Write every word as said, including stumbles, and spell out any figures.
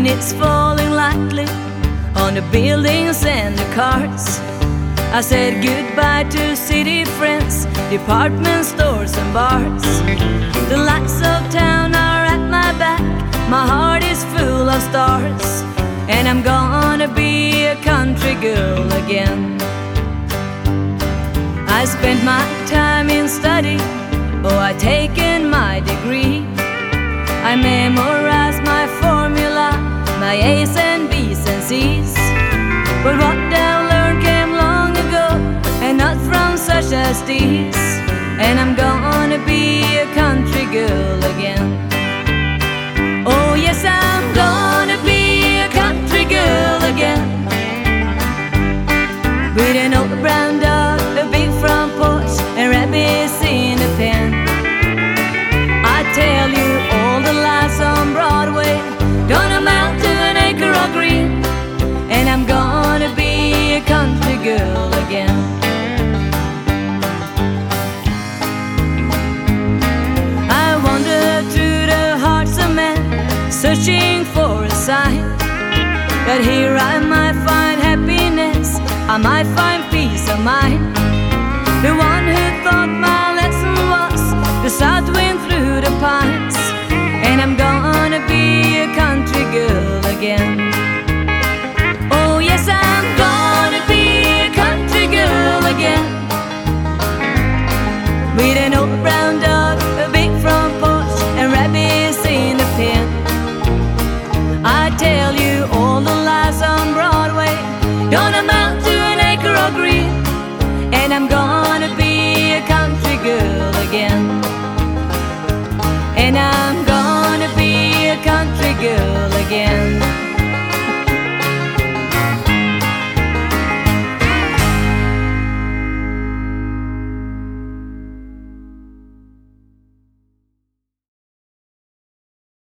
and it's falling lightly on the buildings and the cars. I said goodbye to city friends, department stores and bars. The lights of town are at my back, my heart is full of stars, and I'm gonna be a country girl again. I spent my time in study, oh, I taken my degree. I memorized my formula, my A's and B's and C's. But what I learned came long ago, and not from such as these. And I'm gonna be a country girl again. Oh yes, I'm gonna be a country girl again, with an old brown dog, a big front porch, and rabbits in a pen. I tell you, all the lights on Broadway don't amount to an acre of green, and I'm gonna be a country girl again. I wander through the hearts of men, searching for a sign that here I might find happiness, I might find peace of mind. The one who thought my lesson was the south wind through the pines, and I'm gonna be a country girl again. Oh yes, I'm gonna be a country girl again, with an old brown dog, a